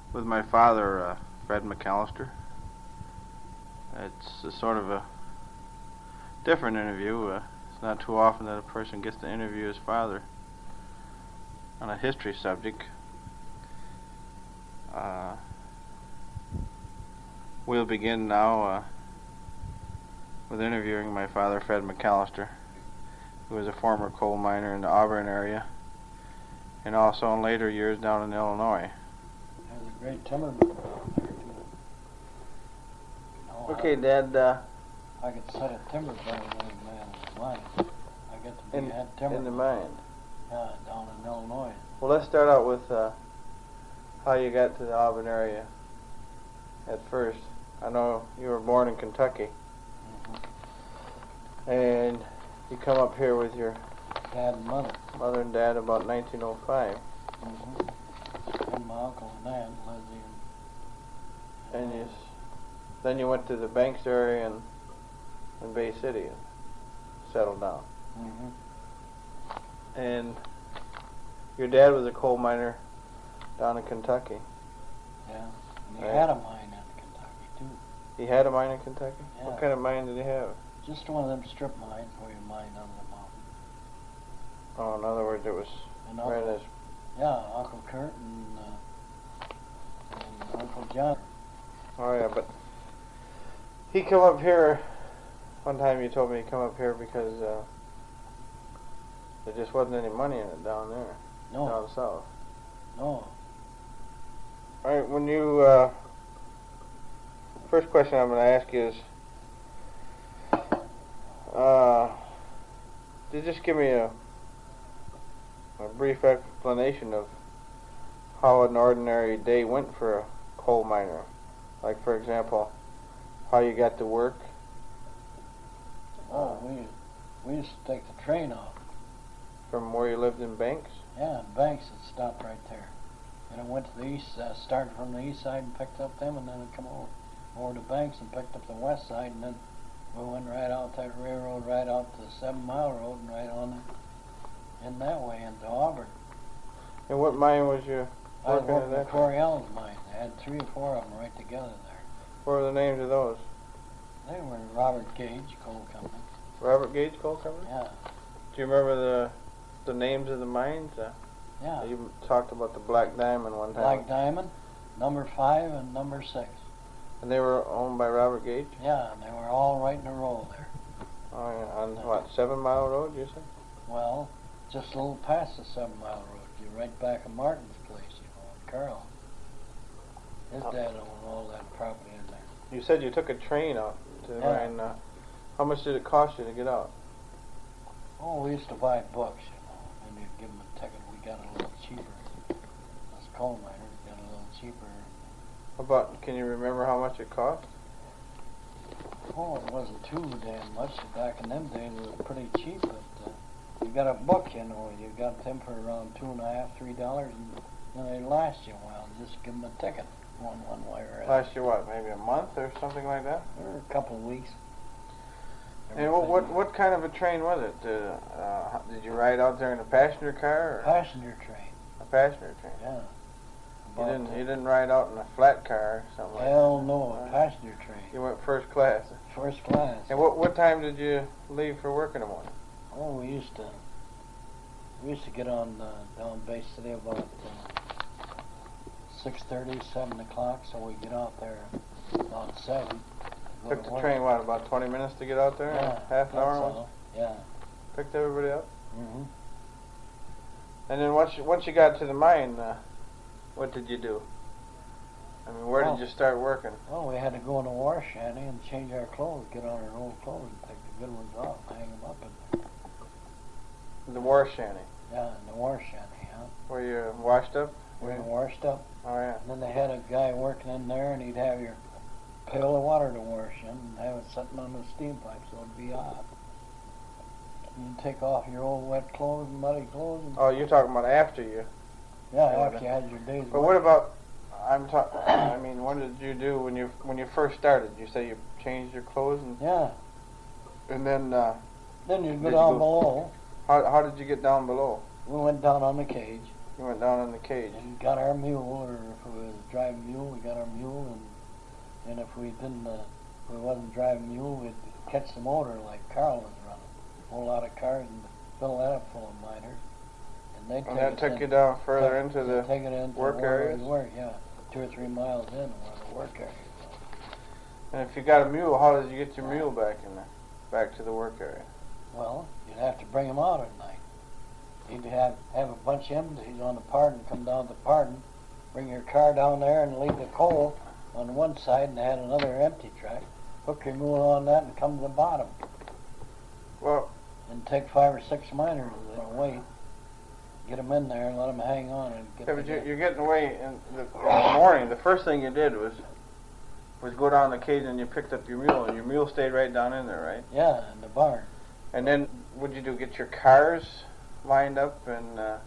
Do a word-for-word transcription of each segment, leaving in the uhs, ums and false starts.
with my father, uh, Fred McAllister. It's a sort of a different interview. Uh, it's not too often that a person gets to interview his father on a history subject. Uh, we'll begin now uh, with interviewing my father, Fred McAllister, who was a former coal miner in the Auburn area and also in later years down in Illinois. There's a great timberman down there, too. You know, Okay, Dad. Uh, I could set a timber better than a man in the mine. I get to be in, head timber. in the mine. Yeah, down in Illinois. Well, let's start out with uh, how you got to the Auburn area at first. I know you were born in Kentucky, Mm-hmm. and you come up here with your Dad and mother. mother and dad about nineteen oh five. Mm-hmm. And my uncle and aunt, Lizzie. And, And you, s- then you went to the Banks area in, in Bay City and settled down. Mm-hmm. And your dad was a coal miner down in Kentucky. Yeah. And he Right. had a mine in Kentucky, too. He had a mine in Kentucky? Yeah. What kind of mine did he have? Just one of them strip mines where you mine under the mountain. Oh, in other words, it was And right Uncle, as yeah, Uncle Kurt and, uh, and Uncle John. Oh yeah, but he come up here. One time you told me he come up here because uh, there just wasn't any money in it down there, No, down south. no. All right, when you uh, first question I'm going to ask you is, uh, you just give me a a brief explanation of how an ordinary day went for a coal miner. Like, for example, how you got to work. Oh, we we used to take the train off. From where you lived in Banks? Yeah, and Banks had stopped right there. And it went to the east, uh, started from the east side and picked up them, and then it come over, over to Banks and picked up the west side, and then we went right out that railroad, right out to the Seven Mile Road, and right on in that way into Auburn. And what mine was you I was working working at at that? Corey Allen's mine. They had three or four of them right together there. What were the names of those? They were Robert Gage Coal Company. Robert Gage Coal Company? Yeah, Do you remember the the names of the mines? Uh, yeah. you talked about the Black Diamond one time. Black Diamond, number five and number six. And they were owned by Robert Gage? Yeah, and they were all right in a row there. Oh, yeah. On what, Seven Mile Road, you said? Well, just a little past the Seven Mile Road. You're right back at Martin's place, you know, in Carroll. His Oh. dad owned all that property in there. You said you took a train out to the Yeah. mine. Uh, how much did it cost you to get out? Oh, we used to buy books, you know, and you'd give them a ticket. We got it a little cheaper. Us coal miners got it a little cheaper. About, can you remember how much it cost? Oh, it wasn't too damn much. Back in them days, it was pretty cheap, but uh, you got a book, you know, you got them for around two and a half, three dollars, and then they last you a while. Just give them a ticket, one one way or another. Last you what, maybe a month or something like that? Or a couple of weeks. And what, what what kind of a train was it? Uh, uh, how- did you ride out there in a passenger car or Passenger train, a passenger train? yeah. You About, didn't uh, you didn't ride out in a flat car or something like that? Hell no, a Uh, passenger train. You went first class. First class. And what what time did you leave for work in the morning? Oh, we used to, we used to get on uh, down Bay City about uh, six thirty, seven o'clock, so we get out there about seven. go Took to the work. train what, about twenty minutes to get out there? Yeah, Half an that's hour? was all. Yeah. it? Picked everybody up. Mm-hmm. And then once you, once you got to the mine, uh, what did you do? I mean, where Well- did you start working? Well, we had to go in the wash shanty and change our clothes, get on our old clothes and take the good ones off, hang them up, and The war shanty. yeah, in the wash shanty, huh? Where you washed up? We were washed up. Oh yeah. And then they had a guy working in there, and he'd have your pail of water to wash in, and have it sitting on the steam pipe so it'd be hot. And you'd take off your old wet clothes and muddy clothes, and Oh, you're talking about after you. yeah, yeah, after you had your day's But work. what about? I'm talking. I mean, what did you do when you when you first started? You say you changed your clothes and Yeah, and then uh, then you'd go Did you down go- below. how how did you get down below? We went down on the cage, You went down in the cage. And got our mule, or if it was a driving mule, we got our mule, and and if we didn't, uh, if we wasn't driving mule, we'd catch the motor like Carl was running. A whole lot of cars and fill that up full of miners. And they And that took in, you down further took, into the take it into work where areas? we work, yeah, two or three miles in where the work area was. And if you got a mule, how did you get your mule back in there, back to the work area? Well, you'd have to bring him out at night. You'd have have a bunch of empties on the pardon, come down to the pardon, bring your car down there and leave the coal on one side and had another empty track. Hook your mule on that and come to the bottom. Well, And take five or six miners and wait. Get them in there and let them hang on and get yeah, but the you're, you're getting away in the, in the morning. The first thing you did was was go down the cage and you picked up your mule, and your mule stayed right down in there, right? Yeah, in the barn. And then what'd you do? Get your cars lined up and uh,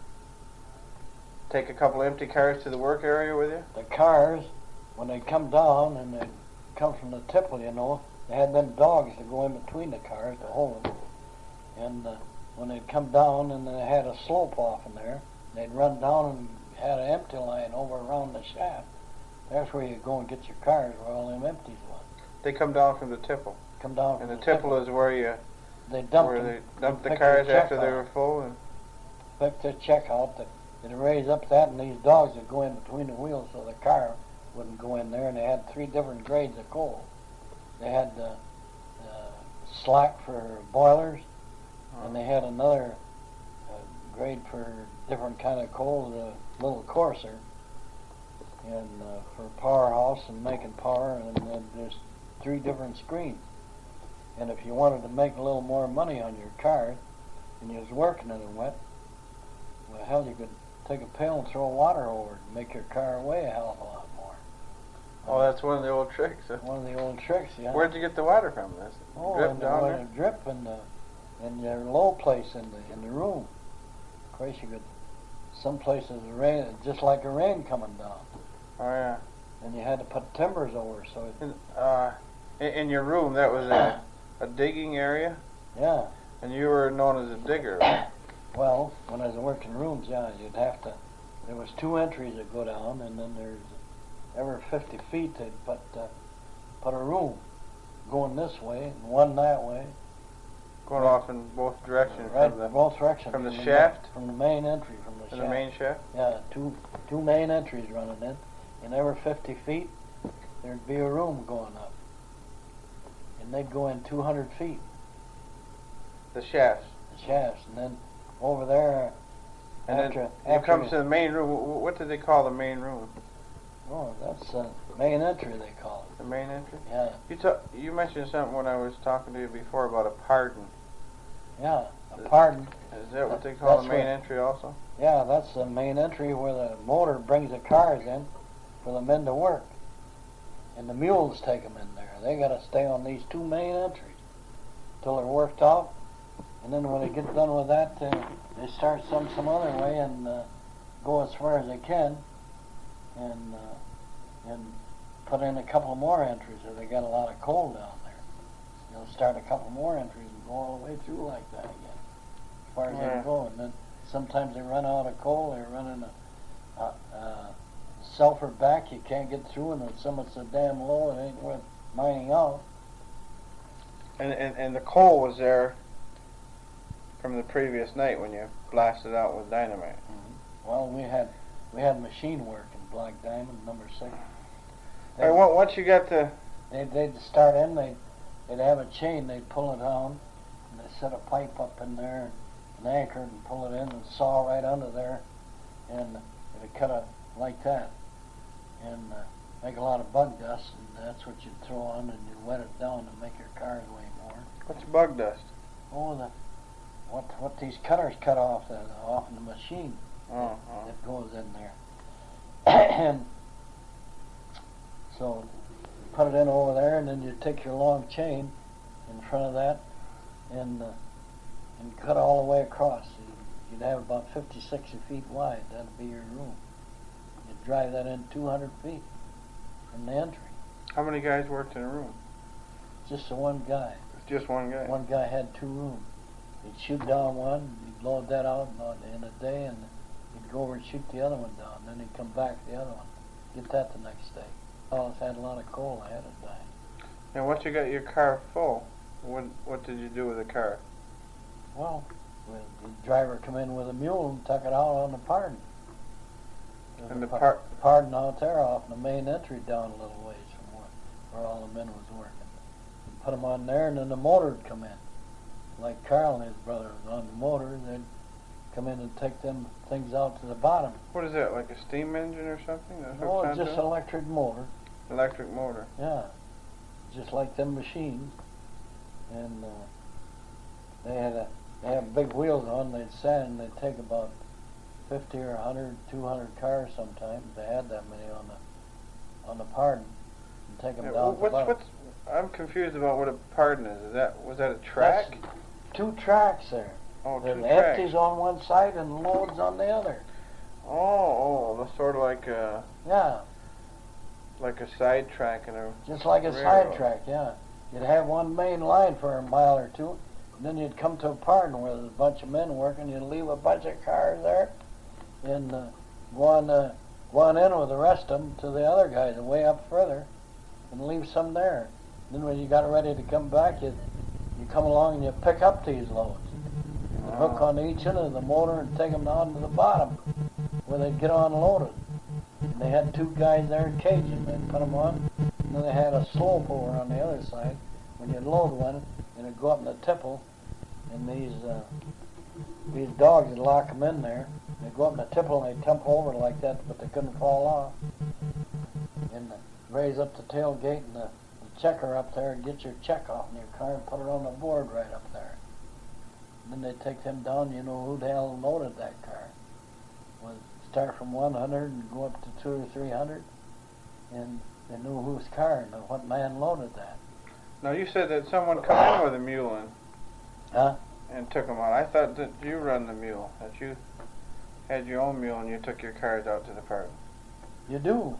take a couple empty cars to the work area with you? The cars, when they come down and they come from the tipple, you know, they had them dogs to go in between the cars to hold them. And uh, when they'd come down and they had a slope off in there, they'd run down and had an empty line over around the shaft. That's where you go and get your cars, where all them empties was. They come down from the tipple. Come down And from the the tipple is where you They dumped where them. they dumped the picked cars their check after they out. were full. And Picked their check out. They, they'd raise up that, and these dogs would go in between the wheels so the car wouldn't go in there. And they had three different grades of coal. They had uh, uh, slack for boilers, oh. and they had another uh, grade for different kind of coal, a little coarser, and uh, for powerhouse and making power, and then there's three different screens. And if you wanted to make a little more money on your car, and you was working in it wet, well, hell, you could take a pail and throw water over it and make your car weigh a hell of a lot more. oh, that's one of the old tricks. Huh? One of the old tricks, yeah. Where'd you get the water from? This Oh, drip and down the, there? drip in the in your low place in the in the room. Of course, you could. Some places the rain, just like a rain coming down, Oh yeah. and you had to put timbers over. So it, In, uh, in, in your room, that was a a digging area, yeah. and you were known as a digger, right? Well, when I was working rooms, yeah, you'd have to. There was two entries that go down, and then there's every fifty feet they'd put uh, put a room going this way and one that way. Going off in both directions Right, from the both directions. from the ma- shaft? From the main entry, from the from shaft. the main shaft. Yeah, two two main entries running in, and every fifty feet there'd be a room going up, and they'd go in two hundred feet, The shafts. the shafts, and then over there And after then you after come to the main room. Wh- wh- What did they call the main room? oh, that's uh, main entry they call The main entry. it. Yeah, You ta- you mentioned something when I was talking to you before about a pardon. yeah, a pardon. Is that what they call That's the main what- entry also? Yeah, that's the main entry where the motor brings the cars in for the men to work, and the mules take them in there. They got to stay on these two main entries till they're worked out, and then when they get done with that, uh, they start some some other way and uh, go as far as they can, and uh, and put in a couple more entries if they got a lot of coal down there. They'll start a couple more entries and go all the way through like that again, as far as they Yeah. can go. And then sometimes they run out of coal. They're running a, a, a sulfur back. You can't get through, and then some it's so damn low it ain't worth mining out. And, and and the coal was there from the previous night when you blasted out with dynamite. Well, we had we had machine work in Black Diamond, number six. All right, on- once you got the They'd, they'd start in, they'd, they'd have a chain, they'd pull it down, and they'd set a pipe up in there, and anchor it and pull it in and saw right under there, and it'd cut it like that, and uh, make a lot of bug dust, and that's what you'd throw on, and you'd wet it down to make your cars weigh more. what's bug dust? Oh, the what what these cutters cut off the off in the machine Oh, oh. that goes in there, and so you put it in over there, and then you take your long chain in front of that, and uh, and cut all the way across. You'd have about fifty, sixty feet wide. That'd be your room. You'd drive that in two hundred feet from the entry. How many guys worked in a room? Just the one guy. Just one guy. One guy had two rooms. He'd shoot down one, he'd load that out about the end of the day, and He'd go over and shoot the other one down, then he'd come back to the other one, get that the next day. Always had a lot of coal ahead of time. And once you got your car full, what what did you do with the car? Well, the driver come in with a mule and took it out on the pardon. And the par- par- pardon out there off the main entry down a little ways from where, where all the men was working. And put them on there, and then the motor would come in. Like Carl and his brother was on the motor, they'd come in and take them things out to the bottom. What is that, like a steam engine or something? That's what Oh, it it's sounds just like? an electric motor. Electric motor. Yeah, just like them machines. And uh, they had a, they have big wheels on. They'd sand. They'd take about fifty or a hundred, two hundred cars sometimes. They had that many on the on the pardon, and take them Yeah, down. what's, to the what's, I'm confused about what a pardon is. Is that was that a track? That's two tracks there. Oh, two There's tracks. empties on one side and loads on the other. Oh, oh, that's sort of like a Yeah, like a side track and a. just like a Railroad. sidetrack. Yeah, you'd have one main line for a mile or two, and then you'd come to a pardon where there's a bunch of men working. You'd leave a bunch of cars there, and uh, go on, uh, go on in with the rest of them to the other guys way up further, and leave some there. Then when you got ready to come back, you you come along and you pick up these loads. You hook on each end of the motor and take them down to the bottom where they'd get unloaded. And they had two guys there in cages. They'd put them on, and then they had a slope over on the other side. When you'd load one, and it'd go up in the tipple, and these uh, these dogs would lock them in there. They'd go up in the tipple and they'd tump over like that, but they couldn't fall off. And uh, raise up the tailgate and the, the checker up there and get your check off in your car and put it on the board right up there. Then they take them down. You know who the hell loaded that car? Well, start from one hundred and go up to two or three hundred, and they knew whose car and what man loaded that. Now you said that someone come in with a mule and Huh? and took them out. I thought that you run the mule, that you had your own mule and you took your cars out to the park. You do.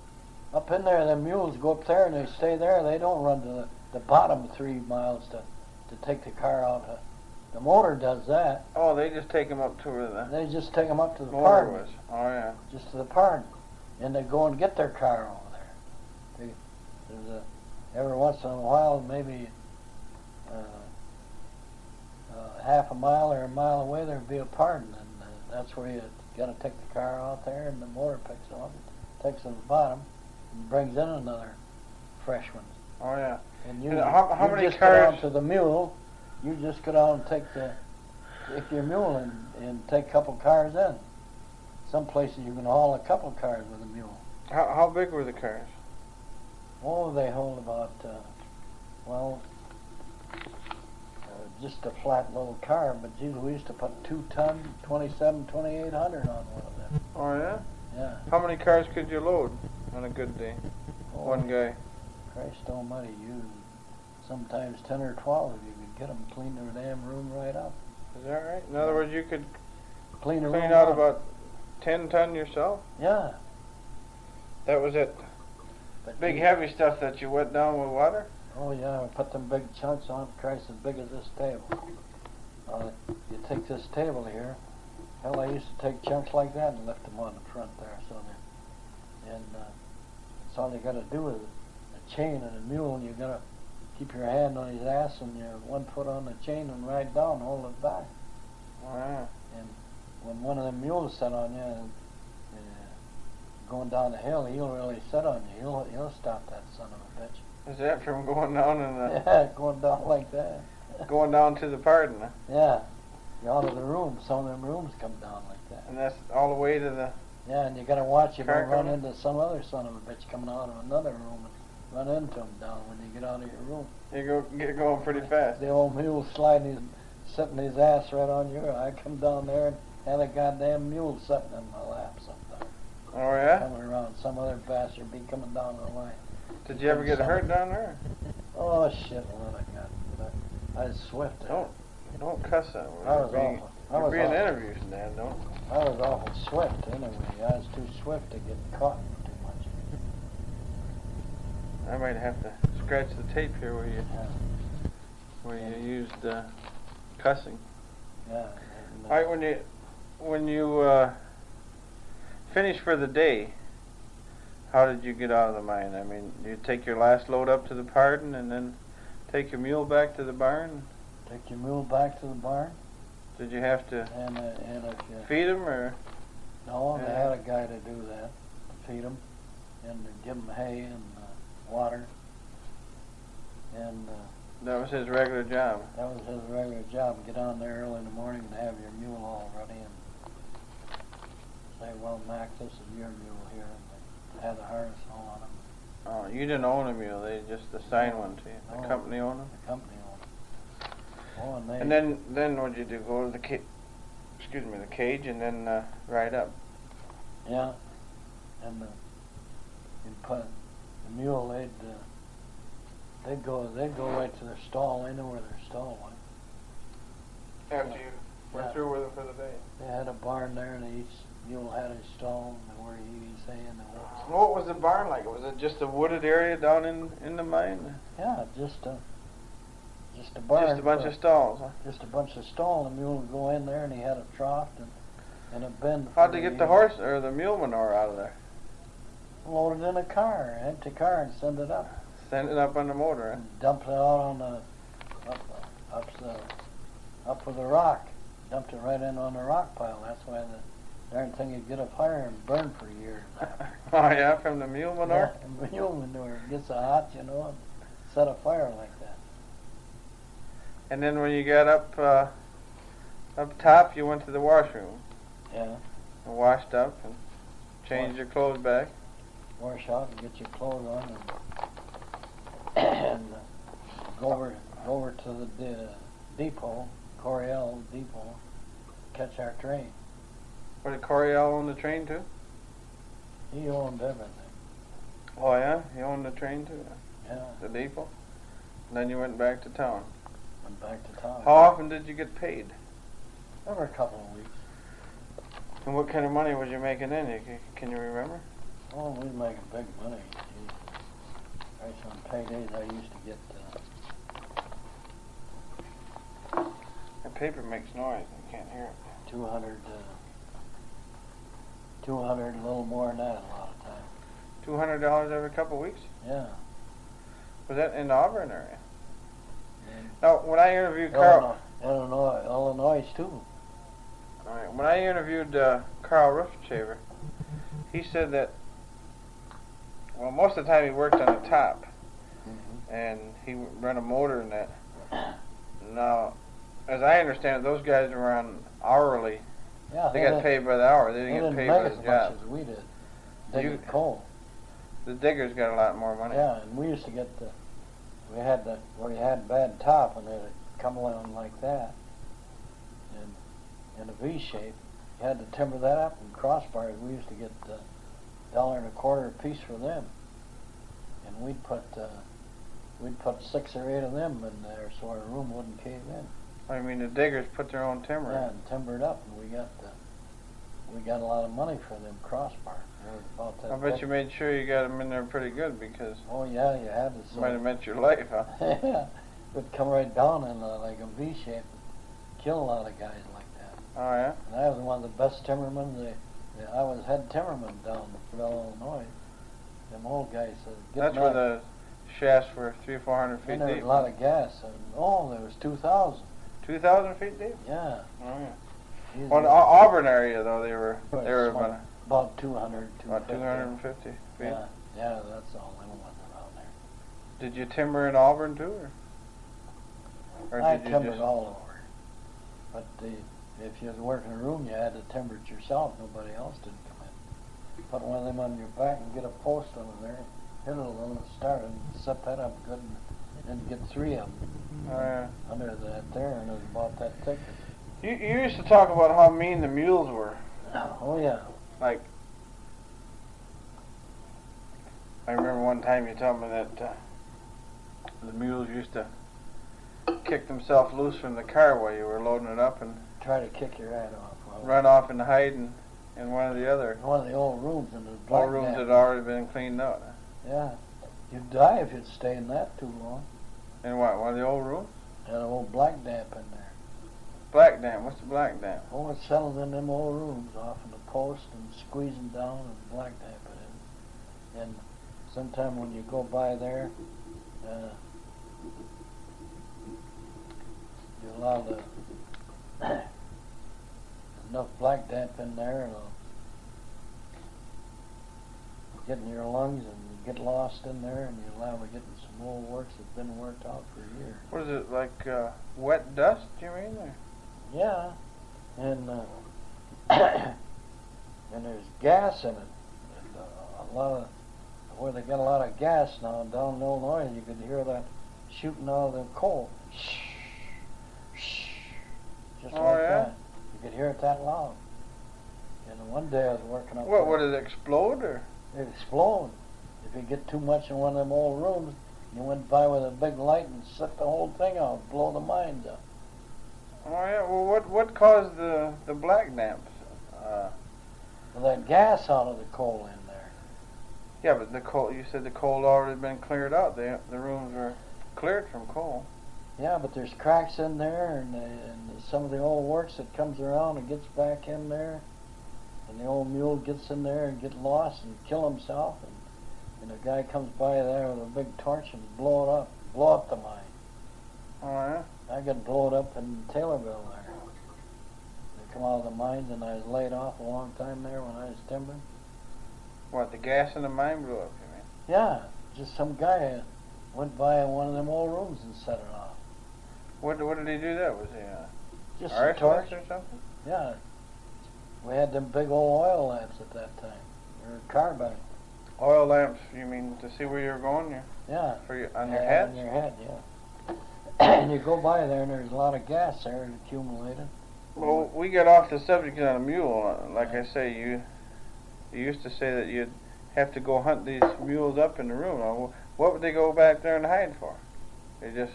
Up in there, the mules go up there and they stay there. They don't run to the, the bottom three miles to, to take the car out. Uh, the motor does that. Oh, they just take them up to where the They just take them up to the motor pardon. was. Oh yeah. Just to the pardon. And they go and get their car over there. They, there's a, every once in a while, maybe uh, uh, half a mile or a mile away, there'd be a pardon. And uh, that's where you got to take the car out there, and the motor picks them up, takes them to the bottom, and brings in another fresh one. Oh yeah. And you, And how- how you many just cars- go down to the mule. You just go down and take the take your mule and, and take a couple cars in. Some places you can haul a couple cars with a mule. How how big were the cars? Oh, they hold about uh, well, uh, just a flat little car. But geez, we used to put two ton, twenty-seven, twenty-eight hundred on one of them. Oh yeah. Yeah. How many cars could you load on a good day? Oh, One guy. Christ Almighty, you sometimes ten or twelve. You could get them clean their damn room right up. Is that right? In other words, you could Clean the clean room out up. about ten ton yourself. Yeah. That was it. But Big you- heavy stuff that you wet down with water. Oh yeah, we put them big chunks on, Christ, as big as this table. Uh, you take this table here, hell, I used to take chunks like that and lift them on the front there, so that, and uh, that's all you got to do with a chain and a mule, and you got to keep your hand on his ass and your one foot on the chain and ride down, hold it back. Oh yeah. And when one of them mules set on you and uh, going down the hill, he'll really set on you. He'll he'll stop that son of a bitch. Is that from going down and uh, Yeah, going down like that. going down to the pardon? Huh? Yeah, you're out of the room. Some of them rooms come down like that. And that's all the way to the. Yeah, and you got to watch you Car don't run coming? into some other son of a bitch coming out of another room and run into him down when you get out of your room. You go get going pretty fast. The old mule sliding his, sitting his ass right on your. I come down there and had a goddamn mule sitting in my lap sometimes. Oh yeah. Coming around, some other bastard be coming down the line. Did you ever get hurt down there? Oh shit, what I got. But I was swift. Don't don't cuss that word. I was You're being, awful. I you're was being awful. interviewed, Dad. Don't. I was awful swift anyway. I was too swift to get caught too much. I might have to scratch the tape here where you Yeah. where you used uh, cussing. Yeah. And, All right, when you when you uh, finished for the day, how did you get out of the mine? I mean, you take your last load up to the pardon and then take your mule back to the barn? Take your mule back to the barn. Did you have to and uh, and if you feed him or? no, yeah. they had a guy to do that, to feed them and to give them hay and uh, water, and uh, That was his regular job. that was his regular job. Get on there early in the morning and have your mule all ready and say, well, Mac, this is your mule here, and they had the harness all on him. Oh, you didn't own a mule. They just assigned one to you. The No. company owned them. The company owned it. Oh, and they And then, then what'd you do? Go to the ca- excuse me, the cage, and then uh, ride up. yeah, and the you'd put the mule. They'd uh, they'd go they'd go right to their stall. They knew where their stall was. After you went Yeah. through with them for the day. They had a barn there, and each mule had his stall and where he was saying and what. What was the barn like? Was it just a wooded area down in, in the mine? Yeah, just a just a barn. Just a bunch for- of stalls, huh? Just a bunch of stall. And the mule would go in there, and he had a trough and and a bin. How'd for they get the- the horse or the mule manure out of there? Load it in a car, empty car, and send it up. Send it up on the motor, And dumped it out on the up up the up with the rock. Dumped it right in on the rock pile. That's why the darn thing would get a fire and burn for years after. huh? Oh yeah, from the mule manure? Yeah, and mule manure. It gets so hot, you know, and set a fire like that. And then when you got up uh, up top, you went to the washroom Yeah. and washed up and changed Wash. your clothes back. Wash out and get your clothes on and, and uh, go over go over to the de- depot, Coryell Depot, catch our train. Was it Coryell on the train too? He owned everything. Oh yeah, he owned the train too, Yeah. the depot. And then you went back to town. Went back to town. How often did you get paid? Every couple of weeks. And what kind of money was you making then? You, c- can you remember? Oh, we was making big money. Gee. Right on paydays, I used to get uh, The paper makes noise. You can't hear it. two hundred, uh, two hundred, a little more than that a lot of times. Two hundred dollars every couple of weeks. Yeah. Was that in the Auburn area? And Now, when I interviewed Carl, Illinois, Illinois, Illinois too. all right, when I interviewed uh, Carl Ruffenshaver, he said that well, most of the time he worked on the top, Mm-hmm. and he would run a motor and that. Now, as I understand it, those guys were on hourly. Yeah, They got didn't- paid by the hour. They They didn't didn't get paid make by as the much job. as we did. You- Digging coal. The diggers got a lot more money. Yeah, and we used to get the, we had the, where you had bad top and it'd come along like that, and in a V shape. You had to timber that up and crossbars. We used to get a dollar and a quarter a piece for them, and we'd put, uh, we'd put six or eight of them in there so our room wouldn't cave in. I mean, the diggers put their own timber Yeah, in. and timbered up, and we got the, we got a lot of money for them crossbars. They were about that I bet thick. you made sure you got them in there pretty good because Oh yeah, you had to. it So might have meant your life, huh? yeah, it would come right down in a, like a V shape and kill a lot of guys like that. Oh, yeah? And I was one of the best timbermen. They, they, I was head timberman down in Purdue, Illinois. Them old guys said, get That's them where out. the shafts were three, four hundred feet And there was deep. a lot of gas. And, oh, there was two thousand. Two thousand feet deep? Yeah. Oh, yeah. These Well, in were the Au- Auburn area, though, they were Right, they were small. about, about two hundred, about two hundred fifty feet. Yeah, yeah, that's all them ones around there. Did you timber in Auburn too, or, or I did you timbered just? all over. But the, if you was working a room, you had to timber it yourself. Nobody else didn't come in. Put one of them on your back and get a post under there, hit it a little and start and set that up good, and then get three of them Oh, yeah. under that there, and it was about that thick. You you used to talk about how mean the mules were. Oh yeah. Like, I remember one time you told me that uh, the mules used to kick themselves loose from the car while you were loading it up and Try to kick your head off. Well, run off and hide in, in one of the other one of the old rooms in the all black rooms nap. that had already been cleaned out. Yeah. You'd die if you'd stay in that too long. In what, one of the old rooms? Had an old black damp in there. Black Dam. What's the Black Dam? Oh, it's settled in them old rooms off in the post and squeeze them down and black damp it in. And sometime when you go by there, uh, you allow the enough black damp in there, and it'll get in your lungs and you get lost in there, and you allow to get in some old works that's been worked out for years. What is it, like uh, wet dust, you mean? Or? Yeah, and uh, and there's gas in it. And, uh, a lot of where they got a lot of gas now down in Illinois, you could hear that shooting out of the coal. Shh, shh, just oh, like yeah? that. You could hear it that loud. And one day I was working up What, there. would it explode, or? It explode. If you get too much in one of them old rooms, you went by with a big light and set the whole thing out, blow the mines up. Oh yeah. Well, what what caused the the black damp? Uh, Well, that gas out of the coal in there. yeah, but the coal. You said the coal already been cleared out. The the rooms were cleared from coal. Yeah, but there's cracks in there, and, uh, and some of the old works that comes around and gets back in there, and the old mule gets in there and get lost and kill himself, and, and a guy comes by there with a big torch and blow it up, blow up the mine. Oh yeah. I got blown up in Taylorville there. They come out of the mines, and I was laid off a long time there when I was timbering. What, the gas in the mine blew up, you mean? Yeah, just some guy went by in one of them old rooms and set it off. What what did he do that? Was he uh, Just a arsonist torch. or something? Yeah. We had them big old oil lamps at that time. They were carbide. Oil lamps, you mean, to see where you're going? Your, Yeah. for your, on your Yeah, head? On your head, yeah. And you go by there, and there's a lot of gas there accumulated. Well, we got off the subject on a mule. Like I say, you you used to say that you'd have to go hunt these mules up in the room. Now, what would they go back there and hide for? They just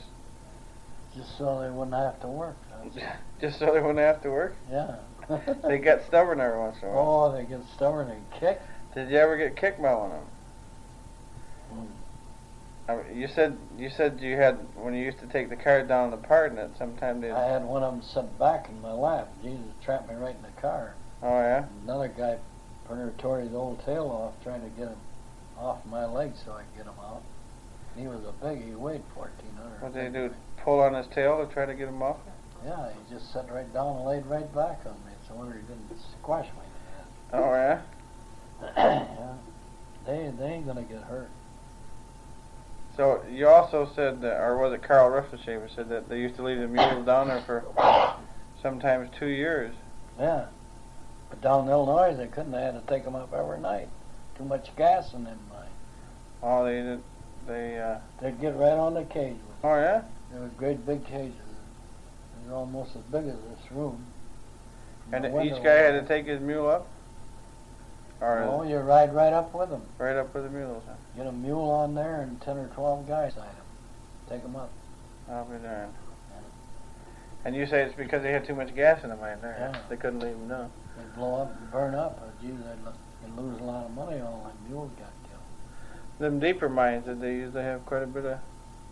Just so they wouldn't have to work. That's- just so they wouldn't have to work. Yeah. They get stubborn every once in a while. Oh, they get stubborn and kick. Did you ever get kicked by one of them? Mm. I mean, you said you said you had when you used to take the car down the pardon it. Sometime they. I had one of them sit back in my lap. Jesus trapped me right in the car. Oh yeah. Another guy pretty tore his old tail off trying to get him off my leg so I could get him out. He was a big, he weighed fourteen hundred. What did they do? Pull on his tail to try to get him off? Yeah, he just sat right down and laid right back on me. It's a wonder he didn't squash me. Oh yeah. Yeah, they, they ain't gonna get hurt. So you also said that, or was it Carl Riffleshaver said that they used to leave the mules down there for sometimes two years. Yeah, but down in Illinois they couldn't. They had to take them up every night. Too much gas in them mines. Oh, they did. They. Uh, They'd get right on the cage with them. oh yeah. They were great big cages. They were almost as big as this room. And No each wonder guy why- had to take his mule up, or Oh, you ride right up with them. right up with the mules. Huh? Get a mule on there and ten or twelve guys on him. Take them up. I'll be darned. And you say it's because they had too much gas in the mine there. Yeah. They couldn't leave them down. They'd blow up and burn up. But gee, they'd, lo- they'd lose a lot of money. All them mules got killed. Them deeper mines, did they usually have quite a bit of,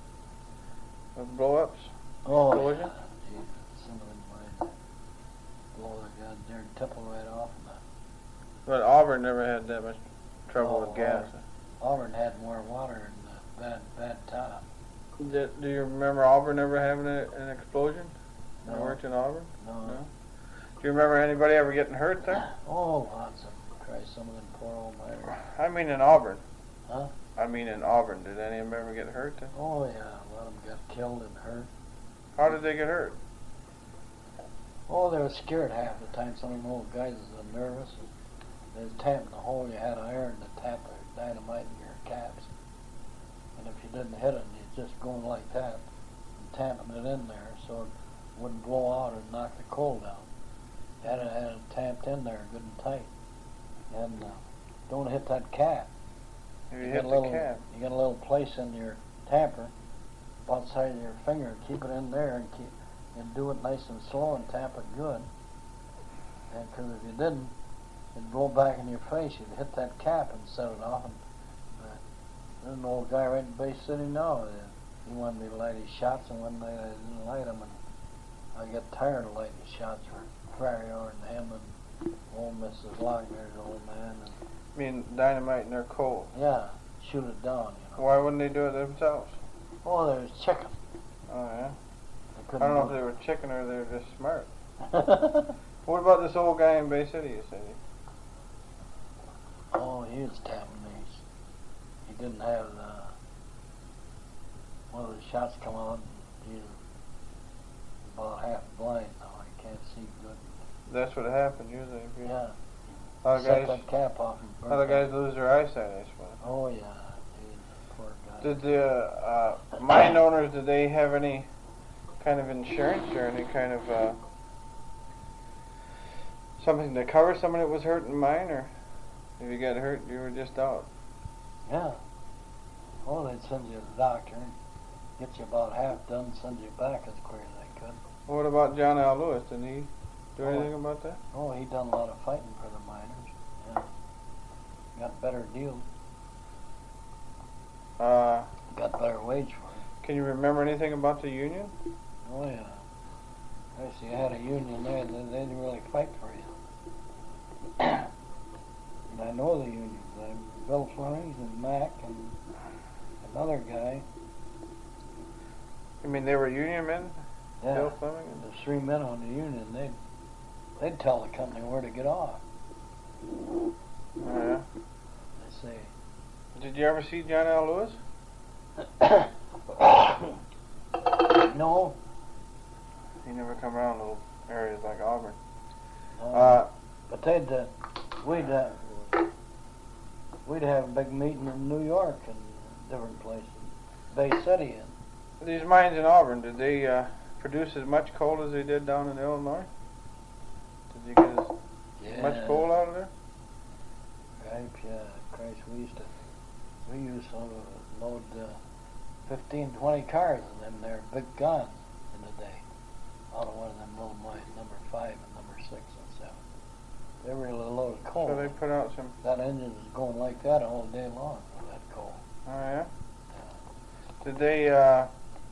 of blow-ups? Oh, Explosion? yeah. Gee, some of them mines blow the goddamn tipple right off. And the, But Auburn never had that much trouble Oh, with gas. Auburn had more water and uh, bad, bad top. Do, do you remember Auburn ever having a, an explosion? I No. worked in Auburn. No. No? Do you remember anybody ever getting hurt there? Oh, lots of them. Christ, some of them poor old miners. I mean in Auburn. Huh? I mean in Auburn. Did any of them ever get hurt there? Oh, yeah. A lot of them got killed and hurt. How did they get hurt? Oh, they were scared half the time. Some of them old guys was nervous. They was tapping the hole. You had iron to tap the dynamite in your caps. And if you didn't hit it, you'd just going like that and tamping it in there so it wouldn't blow out and knock the coal down. You had it, had it tamped in there good and tight. And uh, don't hit that cap. If you, You hit got a the little, cab. you got a little place in your tamper, outside of your finger. Keep it in there and keep and do it nice and slow and tap it good. And because if you didn't, it'd blow back in your face. You'd hit that cap and set it off. And uh, there's an old guy right in Bay City now. Uh, he wanted me to light his shots, and one night I didn't light them, and I got tired of lighting his shots for Farrier and him and Old Missus Wagner's old man. And, I mean, dynamite in their coal. yeah, shoot it down, you know. Why wouldn't they do it themselves? Oh, there's chicken. Oh, yeah? They I don't know if couldn't they were chicken or they were just smart. do- What about this old guy in Bay City, you said? Oh, he was tapping these. He didn't have uh, one of the shots come out. And he's about half blind now. He can't see good. That's what happened usually. If you, Yeah. A lot of Set guys, that cap off and burn a lot of it. guys lose their eyesight, I suppose. Oh yeah, he's a poor guy. Did the uh, mine owners, did they have any kind of insurance or any kind of uh, something to cover somebody that was hurt in mine, or if you got hurt, you were just out? Yeah. Oh, they'd send you to the doctor and get you about half done, send you back as quick as they could. What about John L. Lewis? Did he do Oh. anything about that? Oh, he done a lot of fighting for the miners. Yeah. Got better deal. Uh, Got better wage for it. can you remember anything about the union? Oh yeah. I see you had a union there, they, they didn't really fight for you. And I know the unions. I, Bill Flemings and Mac and another guy. I mean, they were union men? Yeah. Bill Fleming? and- The three men on the union, they'd, they'd tell the company where to get off. Oh, yeah. They say, Did you ever see John L. Lewis? no. He never come around little areas like Auburn. Uh, Uh, but they'd, uh, we'd, uh, we'd have a big meeting in New York and different places. Bay City and these mines in Auburn, did they uh, produce as much coal as they did down in Illinois? Did you get as yeah, much coal out of there? Right, yeah. Christ, we used to, we used to load uh, fifteen, twenty cars of them there big guns in the day. Out of one of them little mines, number five and number six and seven. They were a load of coal. So they put out some. That engine was going like that all day long with that coal. Oh yeah. Did they? Uh,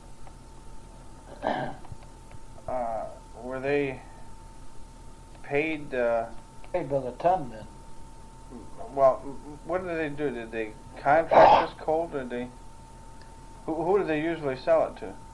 uh, were they paid? Uh, Paid by the ton then. well, what did they do? Did they contract this coal? Did they? Who, who did they usually sell it to?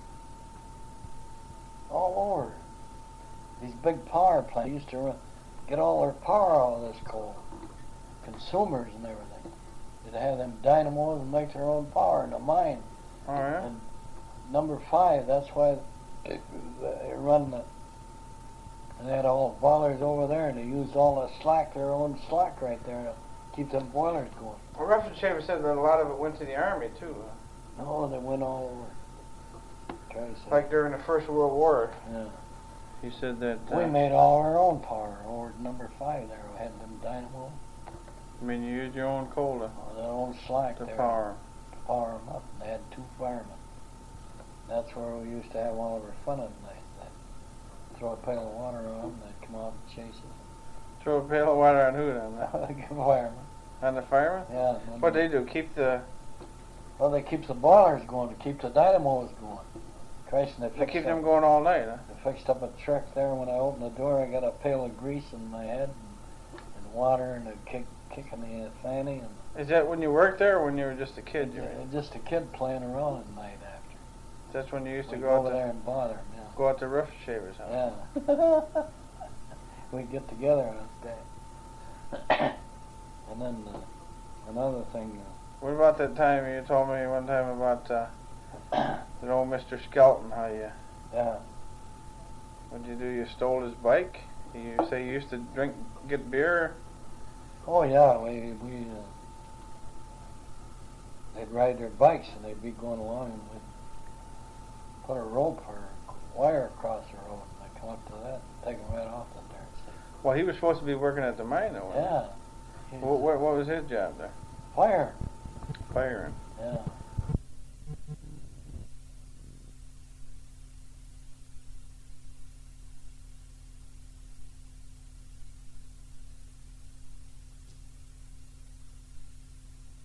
All over. These big power plants used to run, get all their power out of this coal. Consumers and everything. They'd have them dynamos and make their own power in the mine. Oh yeah. And number five, that's why they, they run the, and they had all the boilers over there, and they used all the slack, their own slack right there to keep them boilers going. Well, Ruffin Shaver said that a lot of it went to the army too. No, they went all over. Try to say. Like during the First World War, Yeah. he said that. Uh, We made all our own power over at number five there. We had them dynamo, I mean, you used your own coal to, uh, their own slack to there power. to power them up. And they had two firemen. That's where we used to have all of our fun at night. They'd throw a pail of water on them, they'd come out and chase us. Throw a pail of water on who then? The firemen. On the firemen? Yeah. and then What they do? Keep the Well, they keep the boilers going, to keep the dynamos going. Christ, and they they fixed keep up, them going all night, huh? They fixed up a truck there. When I opened the door, I got a pail of grease in my head and, and water and a kick, kicking the uh, fanny. And Is that when you worked there, or when you were just a kid? You uh, just a kid playing around at night after. That's when you used to We'd go out over to there and bother him. go out to Rough Shaver's house. Yeah. Yeah. We'd get together on this day. And then uh, another thing. Uh, What about that time you told me one time about uh, that old Mister Skelton? How you? yeah. What'd you do? You stole his bike? You say you used to drink, get beer? Oh yeah. We we. Uh, they'd ride their bikes and they'd be going along and we'd put a rope or wire across the road and they'd come up to that and take them right off the darn thing. Well, he was supposed to be working at the mine, though. wasn't Yeah. he? What, what, what was his job there? Fire. Firing. Yeah.